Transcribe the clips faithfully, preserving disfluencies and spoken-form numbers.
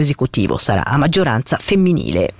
esecutivo sarà a maggioranza femminile.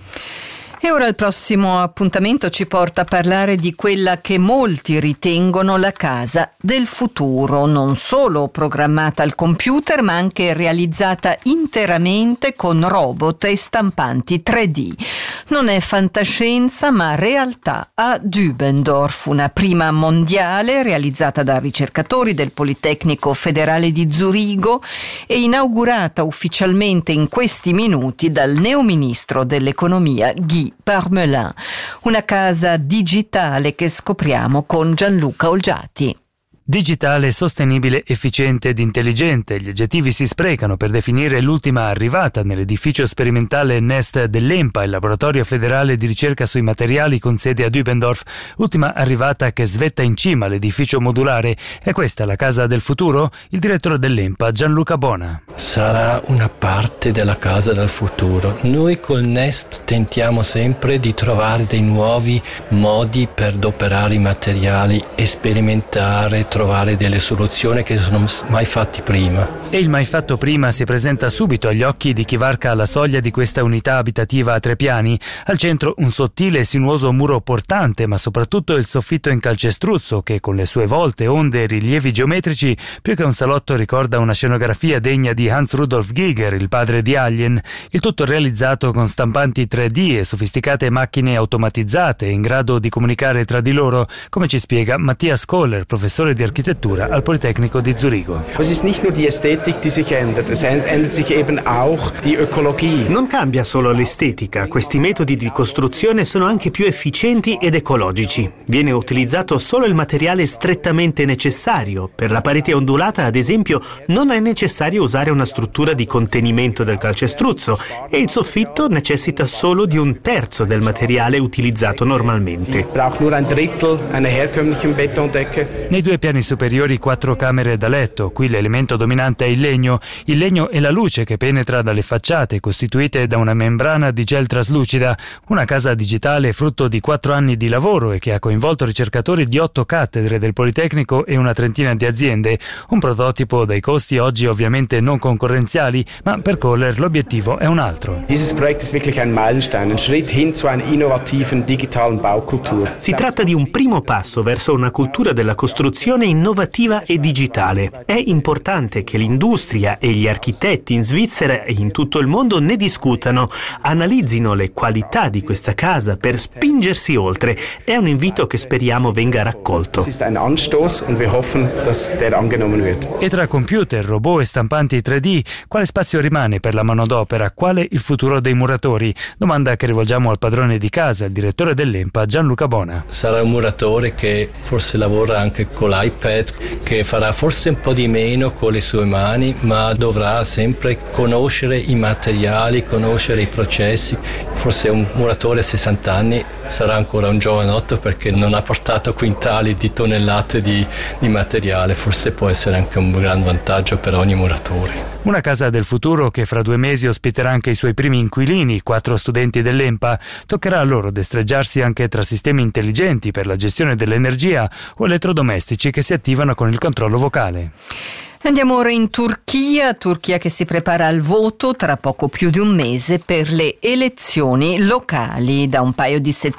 E ora il prossimo appuntamento ci porta a parlare di quella che molti ritengono la casa del futuro, non solo programmata al computer ma anche realizzata interamente con robot e stampanti tre D. Non è fantascienza ma realtà a Dübendorf, una prima mondiale realizzata da ricercatori del Politecnico Federale di Zurigo e inaugurata ufficialmente in questi minuti dal neoministro dell'economia Guy Parmelin, una casa digitale che scopriamo con Gianluca Olgiati. Digitale, sostenibile, efficiente ed intelligente. Gli aggettivi si sprecano per definire l'ultima arrivata nell'edificio sperimentale Nest dell'ENPA, il laboratorio federale di ricerca sui materiali con sede a Dübendorf. Ultima arrivata che svetta in cima all'edificio modulare. È questa la casa del futuro? Il direttore dell'ENPA, Gianluca Bona. Sarà una parte della casa del futuro. Noi col Nest tentiamo sempre di trovare dei nuovi modi per adoperare i materiali e sperimentare, trovare delle soluzioni che sono mai fatti prima. E il mai fatto prima si presenta subito agli occhi di chi varca la soglia di questa unità abitativa a tre piani. Al centro un sottile e sinuoso muro portante, ma soprattutto il soffitto in calcestruzzo che con le sue volte, onde e rilievi geometrici più che un salotto ricorda una scenografia degna di Hans Rudolf Giger, il padre di Alien. Il tutto realizzato con stampanti tre D e sofisticate macchine automatizzate in grado di comunicare tra di loro, come ci spiega Matthias Kohler, professore di architettura al Politecnico di Zurigo. Es ist nicht nur die Ästhetik, die sich ändert, es ändert sich eben auch die Ökologie. Non cambia solo l'estetica, questi metodi di costruzione sono anche più efficienti ed ecologici. Viene utilizzato solo il materiale strettamente necessario. Per la parete ondulata, ad esempio, non è necessario usare una struttura di contenimento del calcestruzzo e il soffitto necessita solo di un terzo del materiale utilizzato normalmente. Braucht nur ein Drittel einer herkömmlichen Betondecke. Nei due piani superiori quattro camere da letto. Qui l'elemento dominante è il legno. Il legno e la luce che penetra dalle facciate costituite da una membrana di gel traslucida. Una casa digitale frutto di quattro anni di lavoro e che ha coinvolto ricercatori di otto cattedre del Politecnico e una trentina di aziende. Un prototipo dai costi oggi ovviamente non concorrenziali, ma per Kohler l'obiettivo è un altro. Dieses Projekt ist wirklich ein Meilenstein, ein Schritt hin zu einer innovativen digitalen Baukultur. Si tratta di un primo passo verso una cultura della costruzione innovativa e digitale. È importante che l'industria e gli architetti in Svizzera e in tutto il mondo ne discutano, analizzino le qualità di questa casa per spingersi oltre. È un invito che speriamo venga raccolto. E tra computer, robot e stampanti tre D, quale spazio rimane per la manodopera? Quale il futuro dei muratori? Domanda che rivolgiamo al padrone di casa, il direttore dell'ENPA, Gianluca Bona. Sarà un muratore che forse lavora anche con l'iPad, che farà forse un po' di meno con le sue mani, ma dovrà sempre conoscere i materiali, conoscere i processi. Forse un muratore a sessanta anni sarà ancora un giovanotto perché non ha portato quintali di tonnellate di, di materiale. Forse può essere anche un gran vantaggio per ogni muratore. Una casa del futuro che fra due mesi ospiterà anche i suoi primi inquilini, quattro studenti dell'ENPA. Toccherà a loro destreggiarsi anche tra sistemi intelligenti per la gestione dell'energia o elettrodomestici che si attivano con il controllo vocale. Andiamo ora in Turchia, Turchia che si prepara al voto tra poco più di un mese per le elezioni locali. Da un paio di settimane